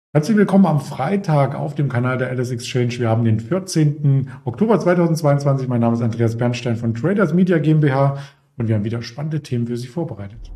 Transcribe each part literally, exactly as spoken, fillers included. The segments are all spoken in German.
Herzlich willkommen am Freitag auf dem Kanal der Alice Exchange. Wir haben den vierzehnten Oktober zweitausendzweiundzwanzig. Mein Name ist Andreas Bernstein von Traders Media GmbH und wir haben wieder spannende Themen für Sie vorbereitet.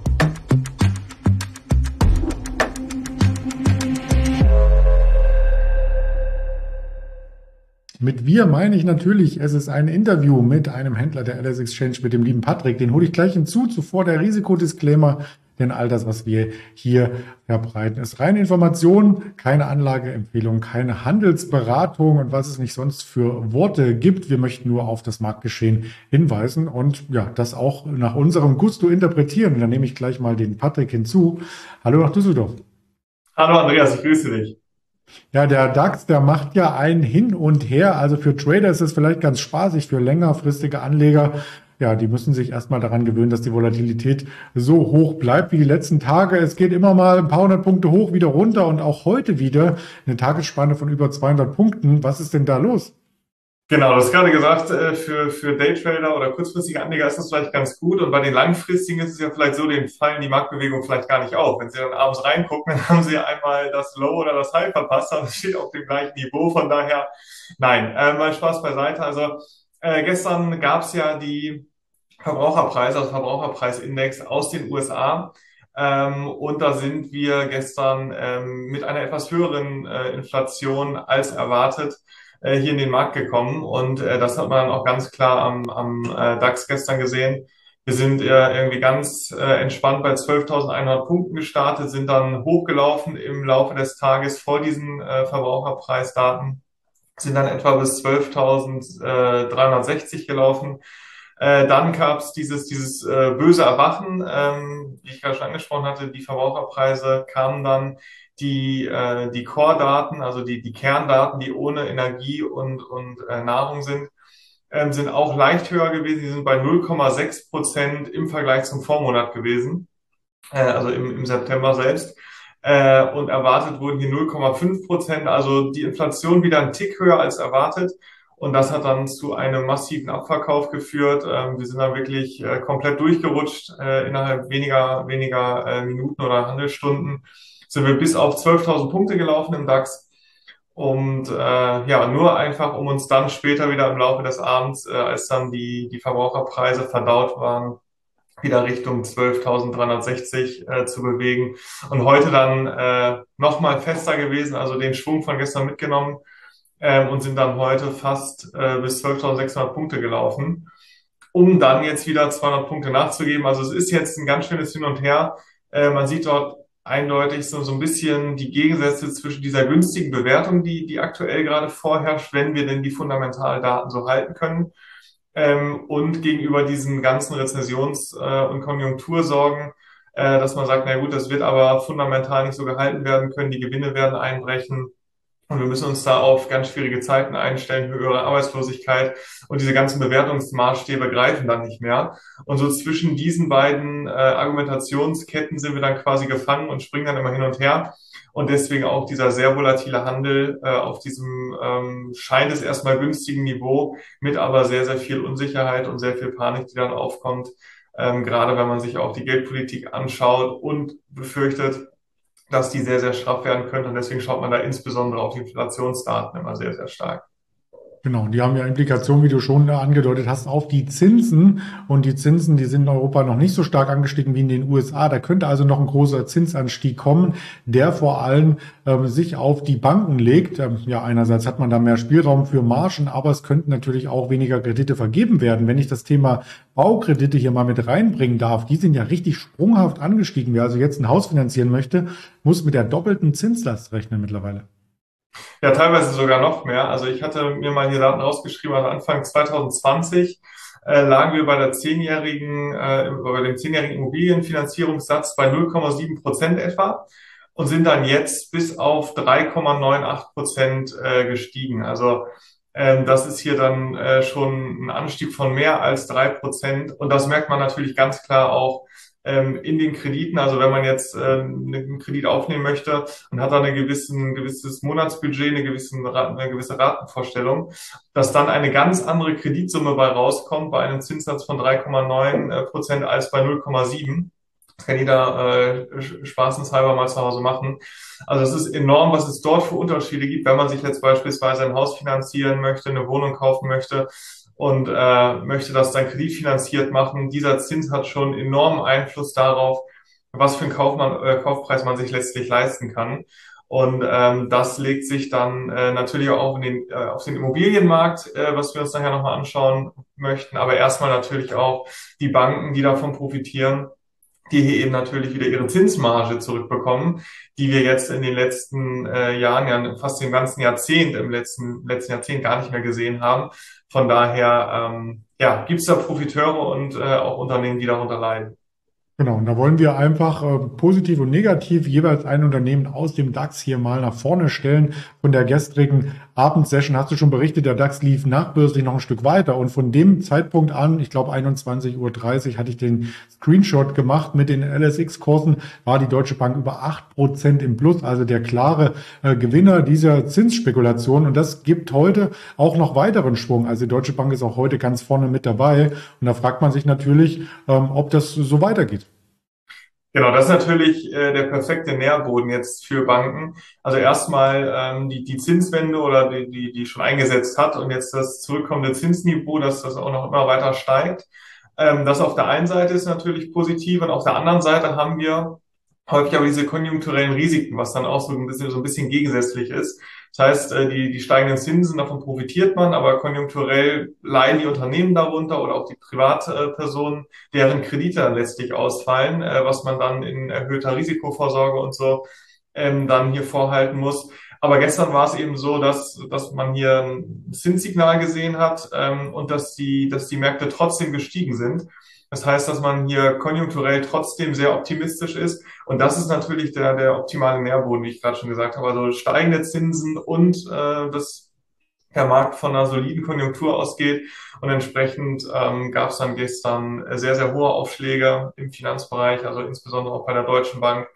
Mit wir meine ich natürlich, es ist ein Interview mit einem Händler der Alice Exchange, mit dem lieben Patrick. Den hole ich gleich hinzu. Zuvor der Risikodisclaimer, denn all das, was wir hier verbreiten, ist reine Information, keine Anlageempfehlung, keine Handelsberatung und was es nicht sonst für Worte gibt. Wir möchten nur auf das Marktgeschehen hinweisen und ja, das auch nach unserem Gusto interpretieren. Und dann nehme ich gleich mal den Patrick hinzu. Hallo nach Düsseldorf. Hallo Andreas, ich grüße dich. Ja, der DAX, der macht ja ein Hin und Her. Also für Trader ist es vielleicht ganz spaßig, für längerfristige Anleger, ja, die müssen sich erstmal daran gewöhnen, dass die Volatilität so hoch bleibt wie die letzten Tage. Es geht immer mal ein paar hundert Punkte hoch, wieder runter und auch heute wieder eine Tagesspanne von über zweihundert Punkten. Was ist denn da los? Genau, du hast gerade gesagt, äh, für, für Daytrader oder kurzfristige Anleger ist das vielleicht ganz gut und bei den langfristigen ist es ja vielleicht so, denen fallen die Marktbewegungen vielleicht gar nicht auf. Wenn sie dann abends reingucken, dann haben sie ja einmal das Low oder das High verpasst, aber es steht auf dem gleichen Niveau, von daher, nein, äh, mal Spaß beiseite. Also äh, gestern gab es ja die Verbraucherpreise, also Verbraucherpreisindex aus den U S A. Ähm, und da sind wir gestern ähm, mit einer etwas höheren äh, Inflation als erwartet äh, hier in den Markt gekommen. Und äh, das hat man dann auch ganz klar am, am äh, DAX gestern gesehen. Wir sind äh, irgendwie ganz äh, entspannt bei zwölftausendeinhundert Punkten gestartet, sind dann hochgelaufen im Laufe des Tages vor diesen äh, Verbraucherpreisdaten, sind dann etwa bis zwölftausenddreihundertsechzig gelaufen. Äh, dann gab es dieses, dieses äh, böse Erwachen, ähm, wie ich gerade schon angesprochen hatte. Die Verbraucherpreise kamen dann, die, äh, die Core-Daten, also die, die Kerndaten, die ohne Energie und, und äh, Nahrung sind, ähm, sind auch leicht höher gewesen. Die sind bei null Komma sechs Prozent im Vergleich zum Vormonat gewesen, äh, also im, im September selbst. Äh, und erwartet wurden hier null Komma fünf Prozent, also die Inflation wieder ein Tick höher als erwartet. Und das hat dann zu einem massiven Abverkauf geführt. Ähm, wir sind dann wirklich äh, komplett durchgerutscht. Äh, innerhalb weniger, weniger äh, Minuten oder Handelsstunden sind wir bis auf zwölftausend Punkte gelaufen im DAX. Und äh, ja, nur einfach, um uns dann später wieder im Laufe des Abends, äh, als dann die, die Verbraucherpreise verdaut waren, wieder Richtung zwölftausenddreihundertsechzig äh, zu bewegen. Und heute dann äh, nochmal fester gewesen, also den Schwung von gestern mitgenommen ähm, und sind dann heute fast äh, bis zwölftausendsechshundert Punkte gelaufen, um dann jetzt wieder zweihundert Punkte nachzugeben. Also es ist jetzt ein ganz schönes Hin und Her. Äh, man sieht dort eindeutig so, so ein bisschen die Gegensätze zwischen dieser günstigen Bewertung, die, die aktuell gerade vorherrscht, wenn wir denn die Fundamentaldaten so halten können, ähm, und gegenüber diesen ganzen Rezessions- äh, und Konjunktursorgen, äh, dass man sagt, na gut, das wird aber fundamental nicht so gehalten werden können, die Gewinne werden einbrechen. Und wir müssen uns da auf ganz schwierige Zeiten einstellen, höhere Arbeitslosigkeit und diese ganzen Bewertungsmaßstäbe greifen dann nicht mehr. Und so zwischen diesen beiden äh, Argumentationsketten sind wir dann quasi gefangen und springen dann immer hin und her. Und deswegen auch dieser sehr volatile Handel äh, auf diesem ähm, scheint es erstmal günstigen Niveau mit aber sehr, sehr viel Unsicherheit und sehr viel Panik, die dann aufkommt. Ähm, gerade wenn man sich auch die Geldpolitik anschaut und befürchtet, dass die sehr, sehr schraff werden könnte. Und deswegen schaut man da insbesondere auf die Inflationsdaten immer sehr, sehr stark. Genau, und die haben ja Implikationen, wie du schon angedeutet hast, auf die Zinsen. Und die Zinsen, die sind in Europa noch nicht so stark angestiegen wie in den U S A. Da könnte also noch ein großer Zinsanstieg kommen, der vor allem ähm, sich auf die Banken legt. Ähm, ja, einerseits hat man da mehr Spielraum für Margen, aber es könnten natürlich auch weniger Kredite vergeben werden. Wenn ich das Thema Baukredite hier mal mit reinbringen darf, die sind ja richtig sprunghaft angestiegen. Wer also jetzt ein Haus finanzieren möchte, muss mit der doppelten Zinslast rechnen mittlerweile. Ja, teilweise sogar noch mehr. Also ich hatte mir mal hier Daten rausgeschrieben, also Anfang zwanzig zwanzig äh, lagen wir bei der zehnjährigen, äh, bei dem zehnjährigen Immobilienfinanzierungssatz bei null Komma sieben Prozent etwa und sind dann jetzt bis auf drei Komma neunundachtzig Prozent äh, gestiegen. Also ähm, das ist hier dann äh, schon ein Anstieg von mehr als drei Prozent. Und das merkt man natürlich ganz klar auch ähm, in den Krediten. Also wenn man jetzt äh, einen Kredit aufnehmen möchte und hat dann ein gewissen, gewisses Monatsbudget, eine, gewissen, eine gewisse Ratenvorstellung, dass dann eine ganz andere Kreditsumme bei rauskommt, bei einem Zinssatz von drei Komma neun Prozent als bei null Komma sieben. kann jeder äh, spaßenshalber mal zu Hause machen. Also es ist enorm, was es dort für Unterschiede gibt, wenn man sich jetzt beispielsweise ein Haus finanzieren möchte, eine Wohnung kaufen möchte und äh, möchte das dann kreditfinanziert machen. Dieser Zins hat schon enormen Einfluss darauf, was für einen Kaufmann, äh, Kaufpreis man sich letztlich leisten kann. Und ähm, das legt sich dann äh, natürlich auch in den, äh, auf den Immobilienmarkt, äh, was wir uns nachher nochmal anschauen möchten, aber erstmal natürlich auch die Banken, die davon profitieren, die hier eben natürlich wieder ihre Zinsmarge zurückbekommen, die wir jetzt in den letzten äh, Jahren, ja fast dem ganzen Jahrzehnt, im letzten, letzten Jahrzehnt gar nicht mehr gesehen haben. Von daher ähm, ja, gibt es da Profiteure und äh, auch Unternehmen, die darunter leiden. Genau, und da wollen wir einfach äh, positiv und negativ jeweils ein Unternehmen aus dem DAX hier mal nach vorne stellen. Von der gestrigen Abendsession hast du schon berichtet, der DAX lief nachbörslich noch ein Stück weiter. Und von dem Zeitpunkt an, ich glaube einundzwanzig Uhr dreißig, hatte ich den Screenshot gemacht mit den L S X-Kursen, war die Deutsche Bank über acht Prozent im Plus, also der klare äh, Gewinner dieser Zinsspekulation. Und das gibt heute auch noch weiteren Schwung. Also die Deutsche Bank ist auch heute ganz vorne mit dabei. Und da fragt man sich natürlich, ähm, ob das so weitergeht. Genau, das ist natürlich äh, der perfekte Nährboden jetzt für Banken. Also erstmal ähm, die, die Zinswende oder die, die, die schon eingesetzt hat und jetzt das zurückkommende Zinsniveau, dass das auch noch immer weiter steigt. Ähm, das auf der einen Seite ist natürlich positiv und auf der anderen Seite haben wir häufig aber diese konjunkturellen Risiken, was dann auch so ein bisschen, so ein bisschen gegensätzlich ist. Das heißt, äh, die, die steigenden Zinsen, davon profitiert man, aber konjunkturell leiden die Unternehmen darunter oder auch die Privatpersonen, deren Kredite dann letztlich ausfallen, äh, was man dann in erhöhter Risikovorsorge und so ähm, dann hier vorhalten muss. Aber gestern war es eben so, dass, dass man hier ein Zinssignal gesehen hat ähm, und dass die, dass die Märkte trotzdem gestiegen sind. Das heißt, dass man hier konjunkturell trotzdem sehr optimistisch ist. Und das ist natürlich der, der optimale Nährboden, wie ich gerade schon gesagt habe. Also steigende Zinsen und äh, dass der Markt von einer soliden Konjunktur ausgeht. Und entsprechend ähm, gab es dann gestern sehr, sehr hohe Aufschläge im Finanzbereich, also insbesondere auch bei der Deutschen Bank.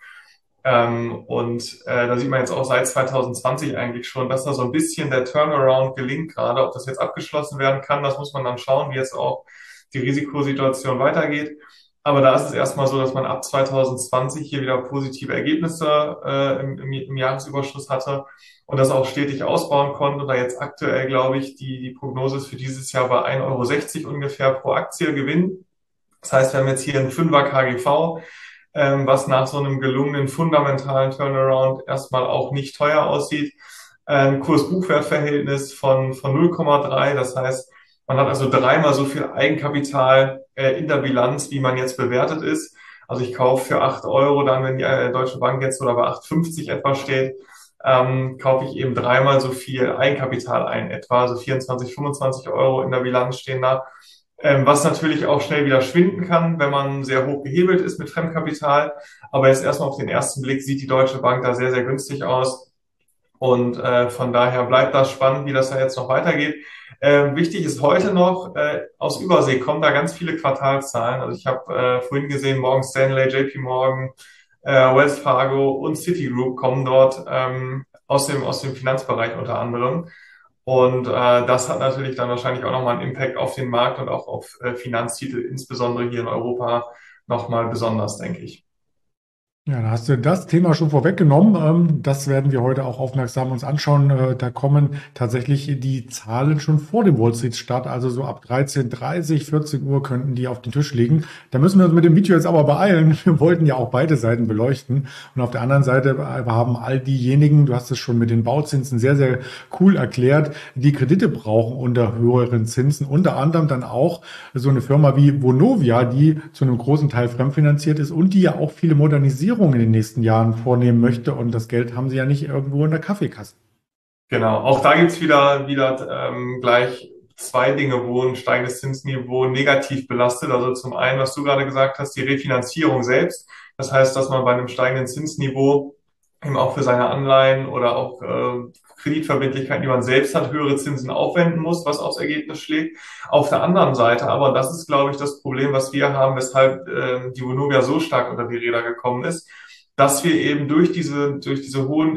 Ähm, und äh, da sieht man jetzt auch seit zwanzig zwanzig eigentlich schon, dass da so ein bisschen der Turnaround gelingt gerade. Ob das jetzt abgeschlossen werden kann, das muss man dann schauen, wie jetzt auch die Risikosituation weitergeht. Aber da ist es erstmal so, dass man ab zwanzig zwanzig hier wieder positive Ergebnisse äh, im, im, im Jahresüberschuss hatte und das auch stetig ausbauen konnte. Und da jetzt aktuell, glaube ich, die, die Prognose ist für dieses Jahr bei ein Euro sechzig ungefähr pro Aktie Gewinn. Das heißt, wir haben jetzt hier einen Fünfer K G V, ähm, was nach so einem gelungenen fundamentalen Turnaround erstmal auch nicht teuer aussieht. Ein Kurs-Buchwert-Verhältnis von, von null Komma drei, das heißt, man hat also dreimal so viel Eigenkapital äh, in der Bilanz, wie man jetzt bewertet ist. Also ich kaufe für acht Euro, dann wenn die äh, Deutsche Bank jetzt oder bei acht fünfzig etwa steht, ähm, kaufe ich eben dreimal so viel Eigenkapital ein, etwa so vierundzwanzig, fünfundzwanzig Euro in der Bilanz stehen da. Ähm, was natürlich auch schnell wieder schwinden kann, wenn man sehr hoch gehebelt ist mit Fremdkapital. Aber jetzt erstmal auf den ersten Blick sieht die Deutsche Bank da sehr, sehr günstig aus. Und äh, von daher bleibt das spannend, wie das da jetzt noch weitergeht. Äh, wichtig ist heute noch, äh, aus Übersee kommen da ganz viele Quartalszahlen. Also ich habe äh, vorhin gesehen, Morgan Stanley, J P Morgan, äh, Wells Fargo und Citigroup kommen dort ähm, aus dem, aus dem Finanzbereich unter anderem. Und äh, das hat natürlich dann wahrscheinlich auch nochmal einen Impact auf den Markt und auch auf äh, Finanztitel, insbesondere hier in Europa, nochmal besonders, denke ich. Ja, da hast du das Thema schon vorweggenommen. Ähm, Das werden wir heute auch aufmerksam uns anschauen. Äh, Da kommen tatsächlich die Zahlen schon vor dem Wall Street Start, also so ab dreizehn Uhr dreißig, vierzehn Uhr könnten die auf den Tisch liegen. Da müssen wir uns mit dem Video jetzt aber beeilen. Wir wollten ja auch beide Seiten beleuchten. Und auf der anderen Seite haben all diejenigen, du hast es schon mit den Bauzinsen sehr, sehr cool erklärt, die Kredite brauchen unter höheren Zinsen. Unter anderem dann auch so eine Firma wie Vonovia, die zu einem großen Teil fremdfinanziert ist und die ja auch viele Modernisierungen in den nächsten Jahren vornehmen möchte. Und das Geld haben sie ja nicht irgendwo in der Kaffeekasse. Genau, auch da gibt's wieder, wieder ähm, gleich zwei Dinge, wo ein steigendes Zinsniveau negativ belastet. Also zum einen, was du gerade gesagt hast, die Refinanzierung selbst. Das heißt, dass man bei einem steigenden Zinsniveau eben auch für seine Anleihen oder auch äh, Kreditverbindlichkeiten, die man selbst hat, höhere Zinsen aufwenden muss, was aufs Ergebnis schlägt. Auf der anderen Seite, aber und das ist, glaube ich, das Problem, was wir haben, weshalb äh, die Vonovia so stark unter die Räder gekommen ist, dass wir eben durch diese, durch diese hohen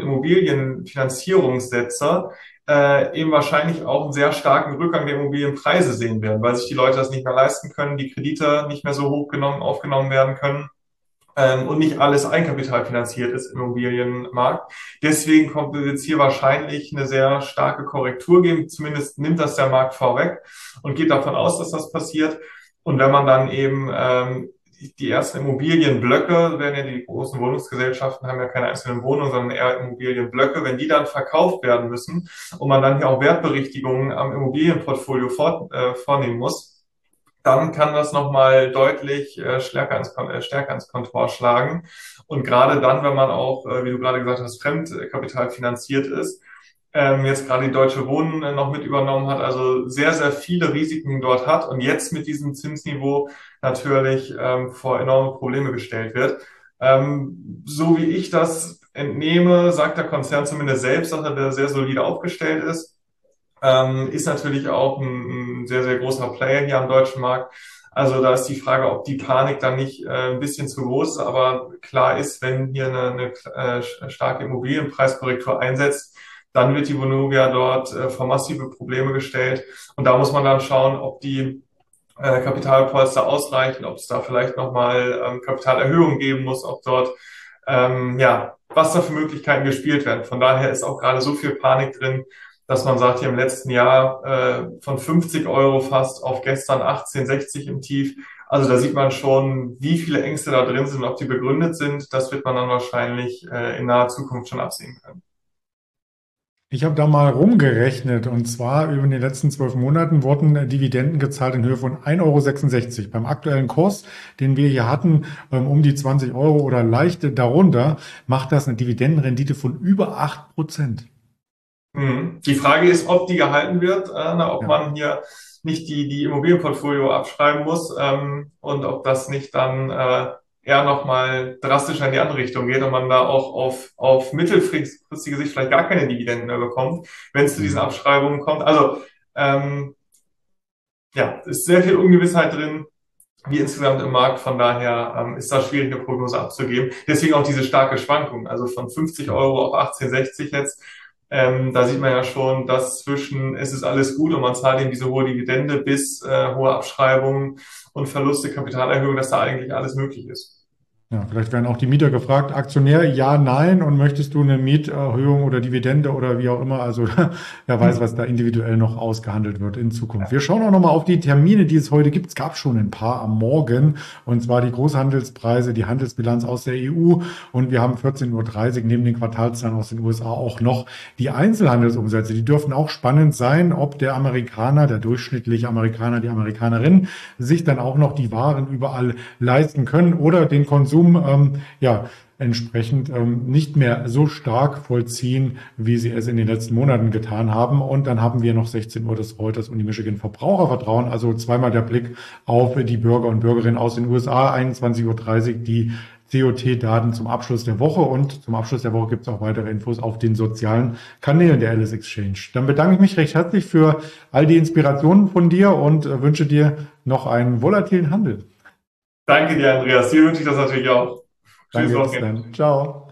Immobilienfinanzierungssätze äh, eben wahrscheinlich auch einen sehr starken Rückgang der Immobilienpreise sehen werden, weil sich die Leute das nicht mehr leisten können, die Kredite nicht mehr so hoch genommen, aufgenommen werden können. ähm, und nicht alles eigenkapitalfinanziert ist im Immobilienmarkt. Deswegen kommt es jetzt hier wahrscheinlich eine sehr starke Korrektur geben. Zumindest nimmt das der Markt vorweg und geht davon aus, dass das passiert. Und wenn man dann eben ähm, die ersten Immobilienblöcke, werden ja die großen Wohnungsgesellschaften, haben ja keine einzelnen Wohnungen, sondern eher Immobilienblöcke, wenn die dann verkauft werden müssen und man dann hier auch Wertberichtigungen am Immobilienportfolio vor, äh, vornehmen muss, dann kann das nochmal deutlich äh, stärker, ins, äh, stärker ins Kontor schlagen. Und gerade dann, wenn man auch, äh, wie du gerade gesagt hast, Fremdkapital finanziert ist, ähm, jetzt gerade die Deutsche Wohnen äh, noch mit übernommen hat, also sehr, sehr viele Risiken dort hat und jetzt mit diesem Zinsniveau natürlich ähm, vor enorme Probleme gestellt wird. Ähm, so wie ich das entnehme, sagt der Konzern zumindest selbst, dass er da sehr solide aufgestellt ist. Ähm, ist natürlich auch ein, ein sehr, sehr großer Player hier am deutschen Markt. Also da ist die Frage, ob die Panik dann nicht äh, ein bisschen zu groß ist. Aber klar ist, wenn hier eine, eine äh, starke Immobilienpreiskorrektur einsetzt, dann wird die Vonovia dort äh, vor massive Probleme gestellt. Und da muss man dann schauen, ob die äh, Kapitalpolster ausreichen, ob es da vielleicht nochmal ähm, Kapitalerhöhungen geben muss, ob dort, ähm, ja, was da für Möglichkeiten gespielt werden. Von daher ist auch gerade so viel Panik drin, dass man sagt, hier im letzten Jahr äh, von fünfzig Euro fast auf gestern achtzehn sechzig im Tief. Also da sieht man schon, wie viele Ängste da drin sind, ob die begründet sind. Das wird man dann wahrscheinlich äh, in naher Zukunft schon absehen können. Ich habe da mal rumgerechnet und zwar über den letzten zwölf Monaten wurden Dividenden gezahlt in Höhe von ein Euro sechsundsechzig. Beim aktuellen Kurs, den wir hier hatten, um die zwanzig Euro oder leicht darunter, macht das eine Dividendenrendite von über acht Prozent. Mhm. Die Frage ist, ob die gehalten wird, äh, ob Ja. man hier nicht die, die Immobilienportfolio abschreiben muss ähm, und ob das nicht dann äh, eher nochmal drastischer in die andere Richtung geht und man da auch auf, auf mittelfristige Sicht vielleicht gar keine Dividenden mehr bekommt, wenn es zu diesen Abschreibungen kommt. Also ähm, ja, es ist sehr viel Ungewissheit drin, wie insgesamt im Markt. Von daher ähm, ist das schwierig, eine Prognose abzugeben. Deswegen auch diese starke Schwankung, also von fünfzig Euro auf achtzehn sechzig jetzt. Ähm, da sieht man ja schon, dass zwischen es ist alles gut und man zahlt eben diese hohe Dividende bis äh, hohe Abschreibungen und Verluste, Kapitalerhöhung, dass da eigentlich alles möglich ist. Ja, vielleicht werden auch die Mieter gefragt, Aktionär, ja, nein, und möchtest du eine Mieterhöhung oder Dividende oder wie auch immer, also wer weiß, was da individuell noch ausgehandelt wird in Zukunft. Wir schauen auch nochmal auf die Termine, die es heute gibt. Es gab schon ein paar am Morgen, und zwar die Großhandelspreise, die Handelsbilanz aus der E U, und wir haben vierzehn Uhr dreißig neben den Quartalszahlen aus den U S A auch noch die Einzelhandelsumsätze. Die dürfen auch spannend sein, ob der Amerikaner, der durchschnittliche Amerikaner, die Amerikanerin sich dann auch noch die Waren überall leisten können oder den Konsum ähm, ja, entsprechend ähm, nicht mehr so stark vollziehen, wie sie es in den letzten Monaten getan haben. Und dann haben wir noch sechzehn Uhr das Reuters und die Michigan Verbrauchervertrauen, also zweimal der Blick auf die Bürger und Bürgerinnen aus den U S A, einundzwanzig Uhr dreißig die C O T-Daten zum Abschluss der Woche, und zum Abschluss der Woche gibt es auch weitere Infos auf den sozialen Kanälen der Alice Exchange. Dann bedanke ich mich recht herzlich für all die Inspirationen von dir und äh, wünsche dir noch einen volatilen Handel. Danke dir, Andreas. Dir wünsche ich das natürlich auch. Danke, bis dann. Ciao.